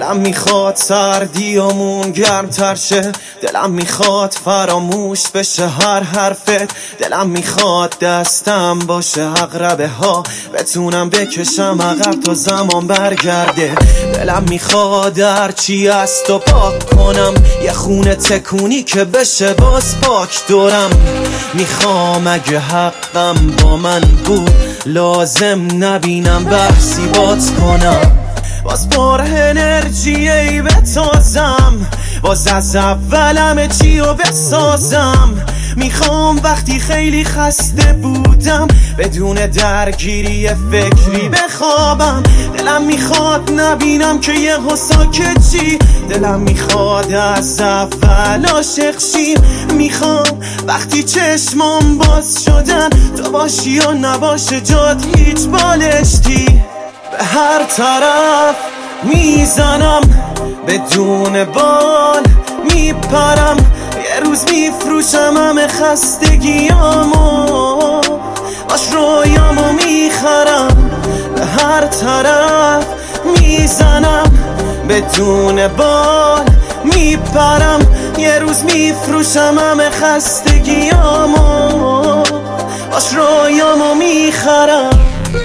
دلم میخواد سردیامون گرمتر شه، دلم میخواد فراموش بشه هر حرفت، دلم میخواد دستم باشه عقربه ها بتونم بکشم عقب تا زمان برگرده، دلم میخواد هرچی از تو پاک کنم، یه خونه تکونی که بشه باز پاک دورم، میخوام اگه حقم با من بود لازم نبینم بحثی بات کنم، باز پر انرژی ای بتازم، باز از اولم چی رو بسازم، میخوام وقتی خیلی خسته بودم بدون درگیری فکری بخوابم، دلم میخواد نبینم که یه ساکت چی، دلم میخواد از اول عاشق شیم، میخوام وقتی چشمام باز شدن تو باشی و نباشه جات هیچ بالشتی، به هر طرف میزنم بدون بال میپرم، یه روز میفروشم همه خستگیامو باش رویامو میخرم، به هر طرف میزنم بدون بال میپرم، یه روز میفروشم همه خستگیامو باش رویامو میخرم.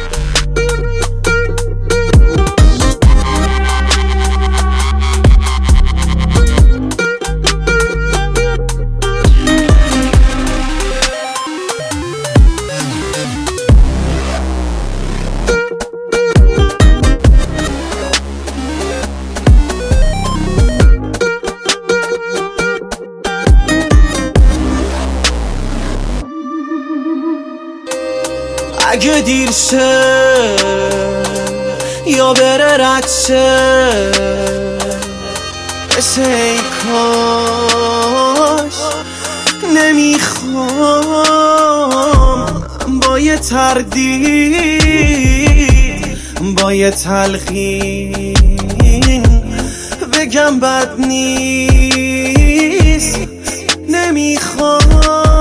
اگه دیر شه یا بره رد شه بشه ای کاش، نمیخوام با یه تردید با یه تلقین بگم بد نیست، نمیخوام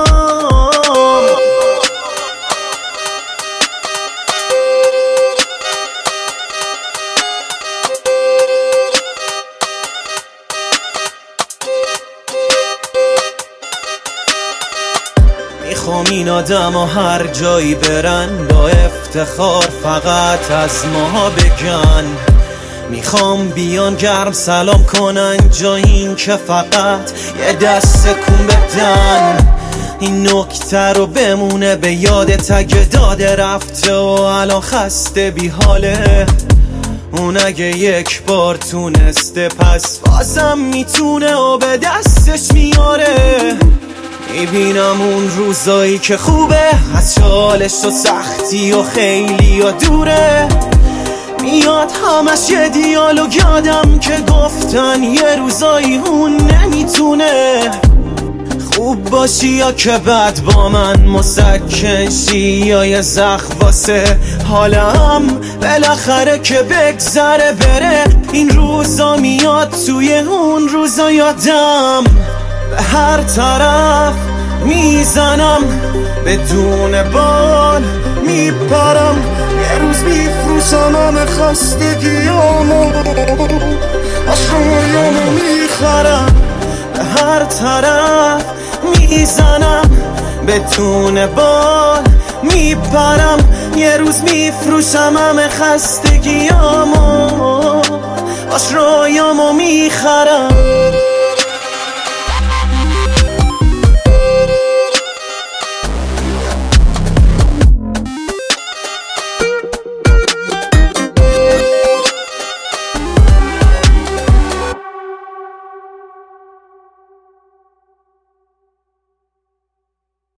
میخوام این آدم ها هر جایی برن با افتخار فقط از ما بگن، میخوام بیان گرم سلام کنن جای این که فقط یه دست کن بدن، این نکته رو بمونه به یادت اگه داده رفته و الان خسته بی حاله، اون اگه یک بار تونسته پس بازم میتونه و به دستش میاره، میبینم اون روزایی که خوبه از چالش و سختی و خیلی و دوره، میاد همش یه دیالوگ یادم که گفتن یه روزایی اون نمیتونه خوب باشی یا که بعد با من مسکن شی، یا یه زخم واسه حالم بالاخره که بگذره بره، این روزا میاد توی اون روزا یادم، به هر طرف میزنم بدون بال میپرم، یه روز میفروشم همه خستگیامو باش رویامو میخرم، به هر طرف میزنم بدون بال میپرم، یه روز میفروشم همه خستگیامو باش رویامو میخرم.